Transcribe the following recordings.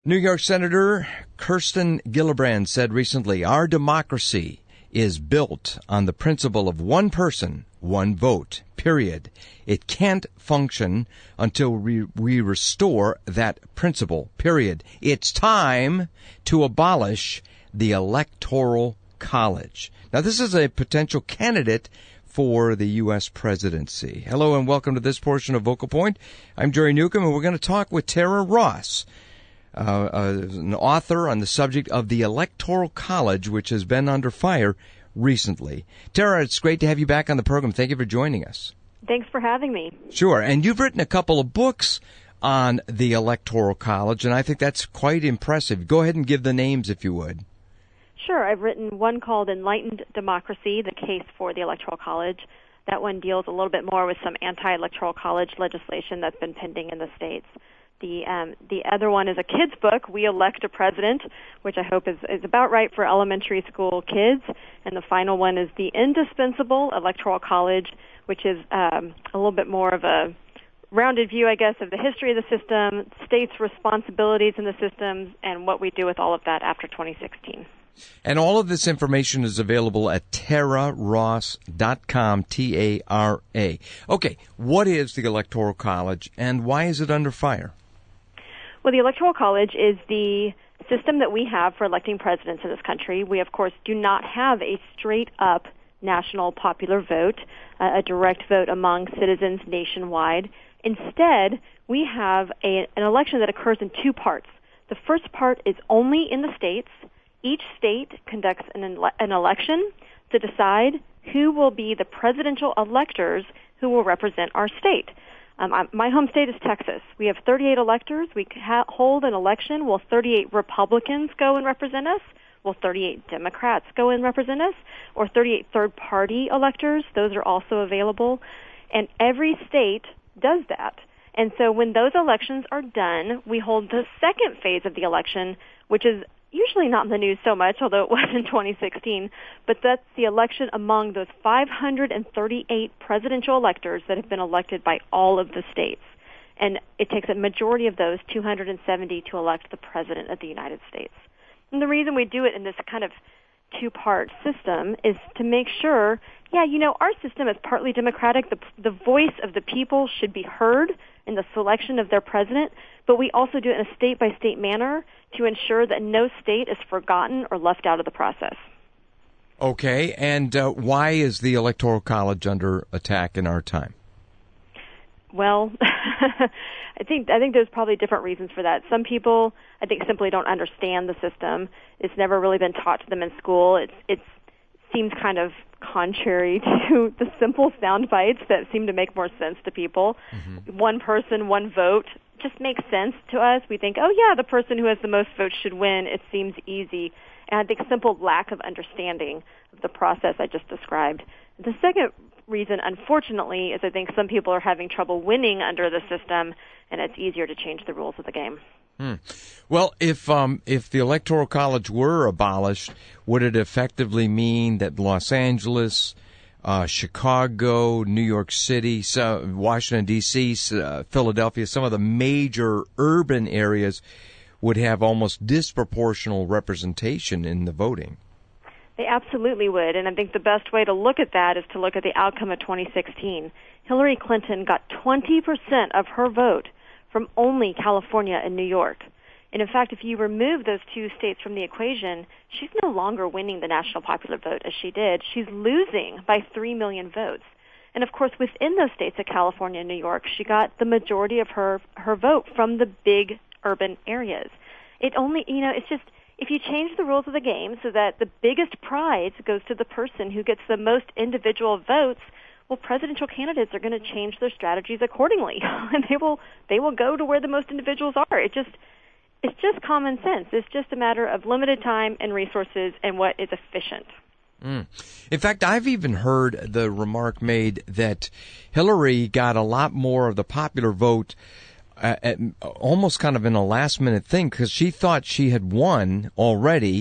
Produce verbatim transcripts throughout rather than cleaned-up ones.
New York Senator Kirsten Gillibrand said recently, our democracy is built on the principle of one person, one vote, period. It can't function until we, we restore that principle, period. It's time to abolish the Electoral College. Now, this is a potential candidate for the U S presidency. Hello and welcome to this portion of Vocal Point. I'm Jerry Newcomb, and we're going to talk with Tara Ross, Uh, uh, an author on the subject of the Electoral College, which has been under fire recently. Tara, it's great to have you back on the program. Thank you for joining us. Thanks for having me. Sure. And you've written a couple of books on the Electoral College, and I think that's quite impressive. Go ahead and give the names, if you would. Sure. I've written one called Enlightened Democracy, The Case for the Electoral College. That one deals a little bit more with some anti-electoral college legislation that's been pending in the states. The um, the other one is a kid's book, We Elect a President, which I hope is, is about right for elementary school kids. And the final one is The Indispensable Electoral College, which is um, a little bit more of a rounded view, I guess, of the history of the system, states' responsibilities in the systems, and what we do with all of that after twenty sixteen. And all of this information is available at tara ross dot com, T A R A. Okay, what is the Electoral College, and why is it under fire? Well, the Electoral College is the system that we have for electing presidents in this country. We, of course, do not have a straight-up national popular vote, uh, a direct vote among citizens nationwide. Instead, we have a, an election that occurs in two parts. The first part is only in the states. Each state conducts an, ele- an election to decide who will be the presidential electors who will represent our state. Um, my home state is Texas. We have thirty-eight electors. We ha- hold an election. Will thirty-eight Republicans go and represent us? Will thirty-eight Democrats go and represent us? Or thirty-eight third-party electors? Those are also available. And every state does that. And so when those elections are done, we hold the second phase of the election, which is usually not in the news so much, although it was in twenty sixteen, but that's the election among those five hundred thirty-eight presidential electors that have been elected by all of the states. And it takes a majority of those, two hundred seventy, to elect the President of the United States. And the reason we do it in this kind of two-part system is to make sure, yeah, you know, our system is partly democratic. The, the voice of the people should be heard in the selection of their president, but we also do it in a state-by-state manner to ensure that no state is forgotten or left out of the process. Okay, and uh, why is the Electoral College under attack in our time? Well, I think I think there's probably different reasons for that. Some people, I think, simply don't understand the system. It's never really been taught to them in school. It's it's seems kind of contrary to the simple sound bites that seem to make more sense to people. Mm-hmm. One person, one vote just makes sense to us. We think, oh, yeah, the person who has the most votes should win. It seems easy. And I think simple lack of understanding of the process I just described. The second reason, unfortunately, is I think some people are having trouble winning under the system, and it's easier to change the rules of the game. Hmm. Well, if um, if the Electoral College were abolished, would it effectively mean that Los Angeles, uh, Chicago, New York City, so Washington, D C, uh, Philadelphia, some of the major urban areas would have almost disproportional representation in the voting? They absolutely would, and I think the best way to look at that is to look at the outcome of twenty sixteen. Hillary Clinton got twenty percent of her vote from only California and New York. And in fact, if you remove those two states from the equation, she's no longer winning the national popular vote as she did. She's losing by three million votes. And of course, within those states of California and New York, she got the majority of her, her vote from the big urban areas. It only, you know, it's just, if you change the rules of the game so that the biggest prize goes to the person who gets the most individual votes, well, presidential candidates are going to change their strategies accordingly, and they will they will go to where the most individuals are. It just it's just common sense. It's just a matter of limited time and resources and what is efficient. Mm. In fact, I've even heard the remark made that Hillary got a lot more of the popular vote uh, at, almost kind of in a last-minute thing because she thought she had won already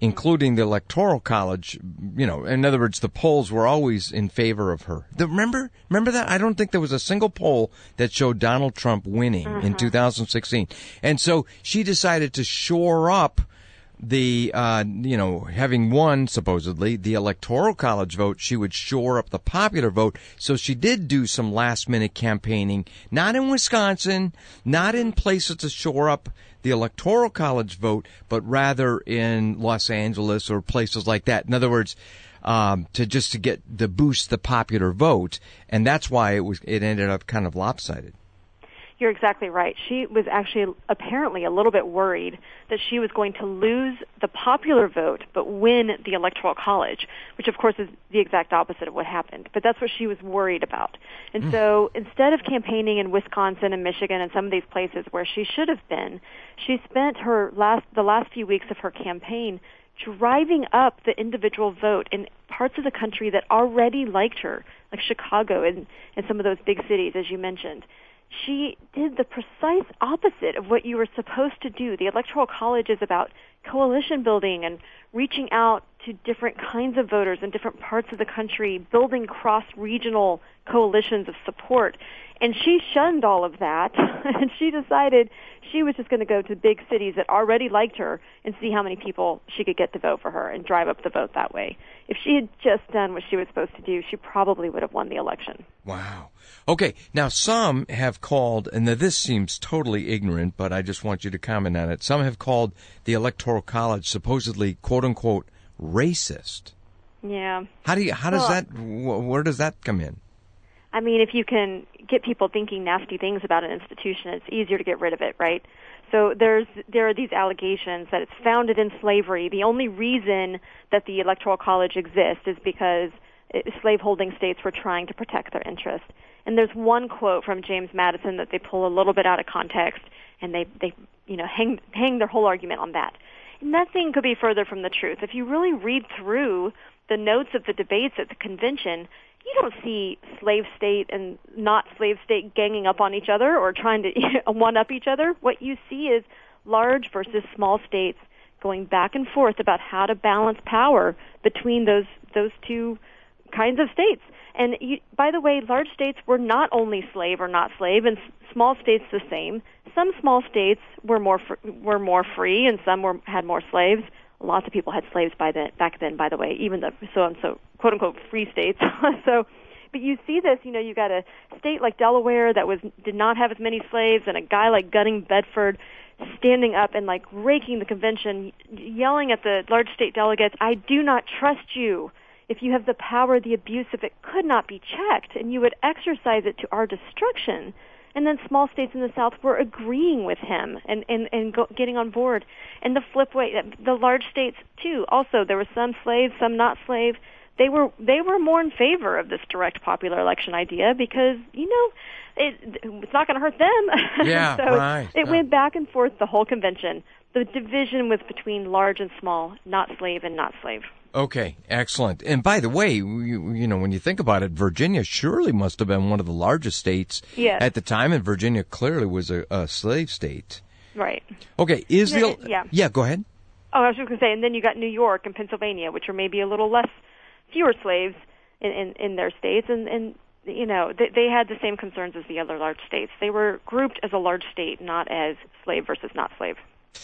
including the Electoral College. You know, in other words, the polls were always in favor of her. The, remember, remember that? I don't think there was a single poll that showed Donald Trump winning uh-huh. in two thousand sixteen. And so she decided to shore up the, uh, you know, having won, supposedly, the Electoral College vote, she would shore up the popular vote. So she did do some last-minute campaigning, not in Wisconsin, not in places to shore up the Electoral College vote, but rather in Los Angeles or places like that. In other words, um, to just to get, to boost the popular vote. And that's why it was, it ended up kind of lopsided. You're exactly right. She was actually apparently a little bit worried that she was going to lose the popular vote but win the Electoral College, which of course is the exact opposite of what happened. But that's what she was worried about. And mm. so instead of campaigning in Wisconsin and Michigan and some of these places where she should have been, she spent her last the last few weeks of her campaign driving up the individual vote in parts of the country that already liked her, like Chicago and, and some of those big cities, as you mentioned. She did the precise opposite of what you were supposed to do. The Electoral College is about coalition building and reaching out to different kinds of voters in different parts of the country, building cross-regional coalitions of support. And she shunned all of that, and she decided she was just going to go to big cities that already liked her and see how many people she could get to vote for her and drive up the vote that way. If she had just done what she was supposed to do, she probably would have won the election. Wow. Okay, now some have called, and now this seems totally ignorant, but I just want you to comment on it. Some have called the Electoral College supposedly, quote-unquote, racist. Yeah. How do you, how does well, that, where does that come in? I mean, if you can get people thinking nasty things about an institution, it's easier to get rid of it, right? So there's there are these allegations that it's founded in slavery. The only reason that the Electoral College exists is because slaveholding states were trying to protect their interests. And there's one quote from James Madison that they pull a little bit out of context, and they, they you know, hang, hang their whole argument on that. Nothing could be further from the truth. If you really read through the notes of the debates at the convention, you don't see slave state and not slave state ganging up on each other or trying to one-up each other. What you see is large versus small states going back and forth about how to balance power between those those two kinds of states. And you, by the way, large states were not only slave or not slave, and small states the same. Some small states were more fr- were more free, and some were had more slaves. Lots of people had slaves by then, back then, by the way, even the so and so quote unquote free states. so, but you see this, you know, you got a state like Delaware that was did not have as many slaves, and a guy like Gunning Bedford standing up and like raking the convention, yelling at the large state delegates, "I do not trust you. If you have the power, the abuse of it could not be checked, and you would exercise it to our destruction." And then small states in the South were agreeing with him and, and, and go, getting on board. And the flip way, the large states, too, also, there were some slaves, some not slave. They were they were more in favor of this direct popular election idea because, you know, it, it's not going to hurt them. Yeah, so right. it yeah. went back and forth the whole convention. The division was between large and small, not slave and not slave. Okay, excellent. And by the way, you, you know, when you think about it, Virginia surely must have been one of the largest states yes. at the time, and Virginia clearly was a, a slave state. Right. Okay, is the... Yeah. Yeah, go ahead. Oh, I was just going to say, and then you got New York and Pennsylvania, which are maybe a little less, fewer slaves in, in, in their states, and, and you know, they, they had the same concerns as the other large states. They were grouped as a large state, not as slave versus not slave.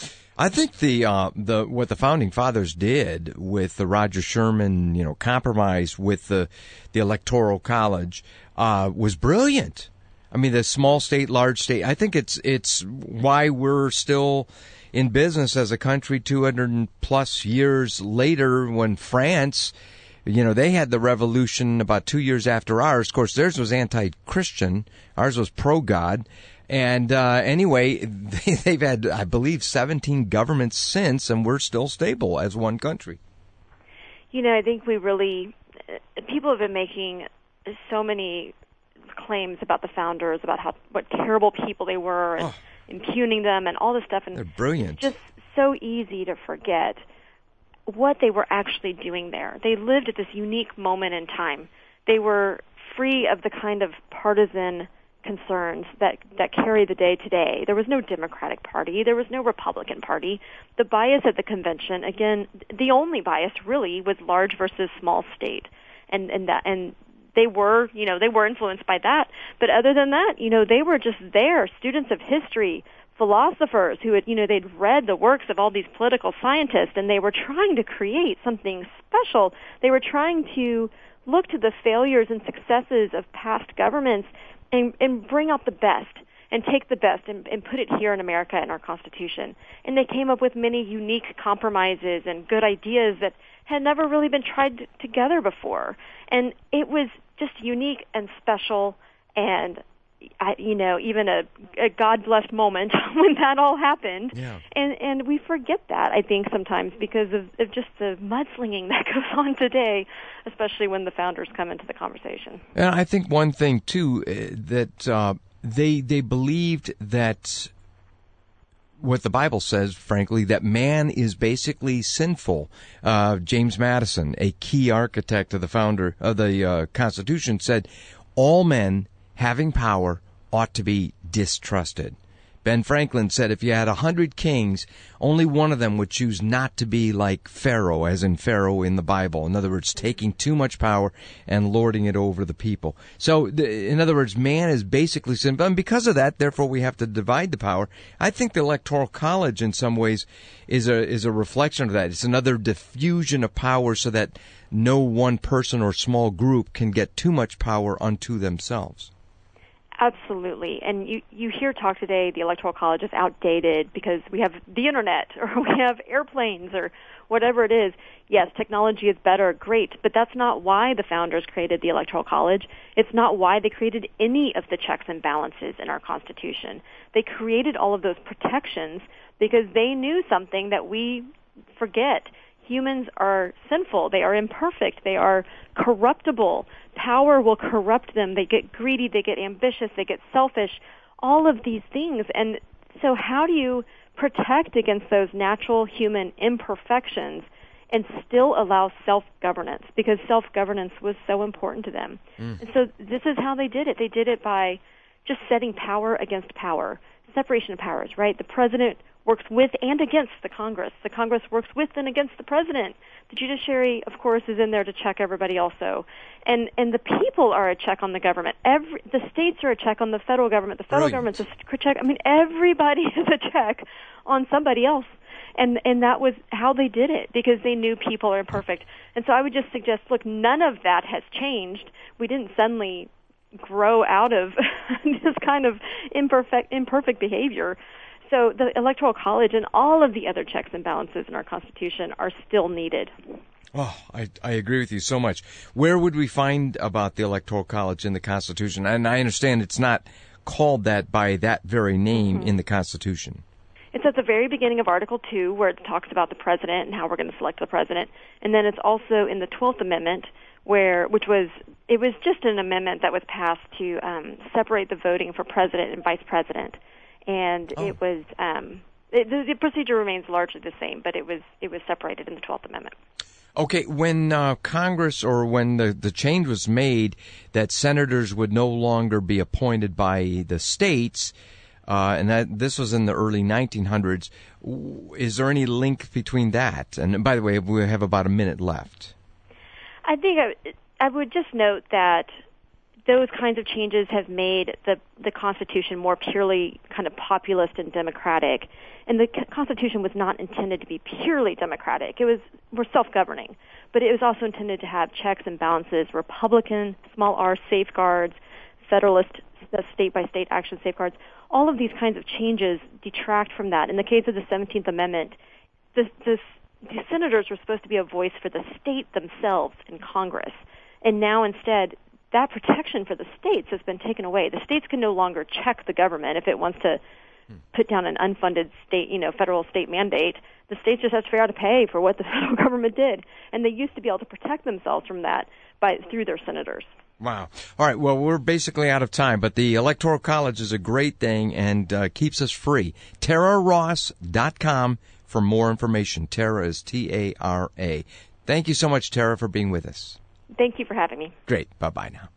I think the uh, the what the founding fathers did with the Roger Sherman, you know, compromise with the the Electoral College uh, was brilliant. I mean, the small state, large state. I think it's it's why we're still in business as a country two hundred plus years later. When France, you know, they had the revolution about two years after ours. Of course, theirs was anti-Christian. Ours was pro-God. And uh, anyway, they, they've had, I believe, seventeen governments since, and we're still stable as one country. You know, I think we really, people have been making so many claims about the founders, about how what terrible people they were, and oh. impugning them, and all this stuff. And they're brilliant. It's just so easy to forget what they were actually doing there. They lived at this unique moment in time. They were free of the kind of partisan concerns that, that carry the day today. There was no Democratic Party. There was no Republican Party. The bias at the convention, again, the only bias really was large versus small state. And, and that, and they were, you know, they were influenced by that. But other than that, you know, they were just there, students of history, philosophers who had, you know, they'd read the works of all these political scientists, and they were trying to create something special. They were trying to look to the failures and successes of past governments and, and bring out the best and take the best and, and put it here in America in our Constitution. And they came up with many unique compromises and good ideas that had never really been tried together before. And it was just unique and special, and I, you know, even a, a God-blessed moment when that all happened. Yeah. And and we forget that, I think, sometimes because of, of just the mudslinging that goes on today, especially when the founders come into the conversation. And I think one thing, too, uh, that uh, they they believed that what the Bible says, frankly, that man is basically sinful. Uh, James Madison, a key architect of the founder of the uh, Constitution, said all men having power ought to be distrusted. Ben Franklin said if you had a hundred kings, only one of them would choose not to be like Pharaoh, as in Pharaoh in the Bible. In other words, taking too much power and lording it over the people. So, in other words, man is basically sinful. And because of that, therefore, we have to divide the power. I think the Electoral College, in some ways, is a is a reflection of that. It's another diffusion of power so that no one person or small group can get too much power unto themselves. Absolutely. And you, you hear talk today, the Electoral College is outdated because we have the Internet or we have airplanes or whatever it is. Yes, technology is better, great, but that's not why the founders created the Electoral College. It's not why they created any of the checks and balances in our Constitution. They created all of those protections because they knew something that we forget. Humans are sinful. They are imperfect. They are corruptible. Power will corrupt them. They get greedy. They get ambitious. They get selfish. All of these things. And so how do you protect against those natural human imperfections and still allow self-governance? Because self-governance was so important to them. Mm. And so this is how they did it. They did it by just setting power against power, separation of powers, right? The president works with and against the Congress. The Congress works with and against the president. The judiciary, of course, is in there to check everybody also. And and the people are a check on the government. Every the states are a check on the federal government. The federal Brilliant. government's a check. I mean, everybody is a check on somebody else. And and that was how they did it, because they knew people are imperfect. And so I would just suggest, look, none of that has changed. We didn't suddenly grow out of this kind of imperfect imperfect behavior. So the Electoral College and all of the other checks and balances in our Constitution are still needed. Oh, I, I agree with you so much. Where would we find about the Electoral College in the Constitution? And I understand it's not called that by that very name mm-hmm. in the Constitution. It's at the very beginning of Article two, where it talks about the president and how we're going to select the president. And then it's also in the twelfth Amendment, where which was it was just an amendment that was passed to um, separate the voting for president and vice president. And oh. it was um, it, the, the procedure remains largely the same, but it was it was separated in the twelfth Amendment. Okay, when uh, Congress or when the, the change was made that senators would no longer be appointed by the states, uh, and that this was in the early nineteen hundreds, is there any link between that? And by the way, we have about a minute left. I think I, I would just note that those kinds of changes have made the, the Constitution more purely kind of populist and democratic. And the Constitution was not intended to be purely democratic. It was, we're self-governing. But it was also intended to have checks and balances, Republican, small r safeguards, Federalist state-by-state action safeguards. All of these kinds of changes detract from that. In the case of the seventeenth Amendment, the, the, the senators were supposed to be a voice for the state themselves in Congress. And now instead, that protection for the states has been taken away. The states can no longer check the government if it wants to put down an unfunded state, you know, federal state mandate. The states just have to figure out to pay for what the federal government did, and they used to be able to protect themselves from that by through their senators. Wow. All right. Well, we're basically out of time, but the Electoral College is a great thing and uh, keeps us free. Tara Ross dot com for more information. Tara is T A R A. Thank you so much, Tara, for being with us. Thank you for having me. Great. Bye-bye now.